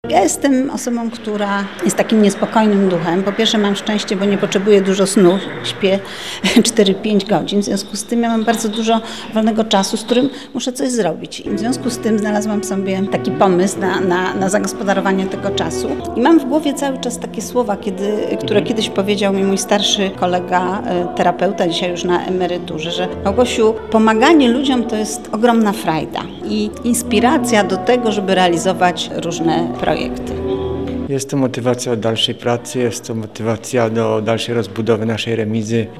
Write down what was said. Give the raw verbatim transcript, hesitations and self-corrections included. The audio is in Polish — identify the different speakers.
Speaker 1: Ja jestem osobą, która jest takim niespokojnym duchem. Po pierwsze mam szczęście, bo nie potrzebuję dużo snu, śpię cztery pięć godzin. W związku z tym ja mam bardzo dużo wolnego czasu, z którym muszę coś zrobić. I w związku z tym znalazłam sobie taki pomysł na, na, na zagospodarowanie tego czasu. I mam w głowie cały czas takie słowa, kiedy, które kiedyś powiedział mi mój starszy kolega, terapeuta, dzisiaj już na emeryturze, że Małgosiu, pomaganie ludziom to jest ogromna frajda i inspiracja do tego, żeby realizować różne projekty.
Speaker 2: Jest to motywacja do dalszej pracy, jest to motywacja do dalszej rozbudowy naszej remizy.